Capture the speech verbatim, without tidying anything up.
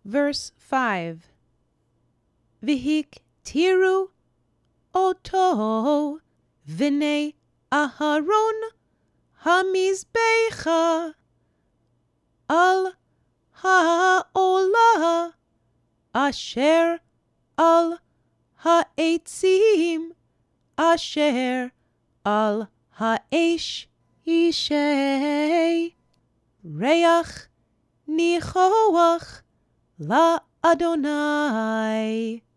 Verse five. V'hiktiru oto v'nei Aharon hamizbecha al ha'olah asher al ha'etzim asher al ha'esh yishei reach nichoach la Adonai.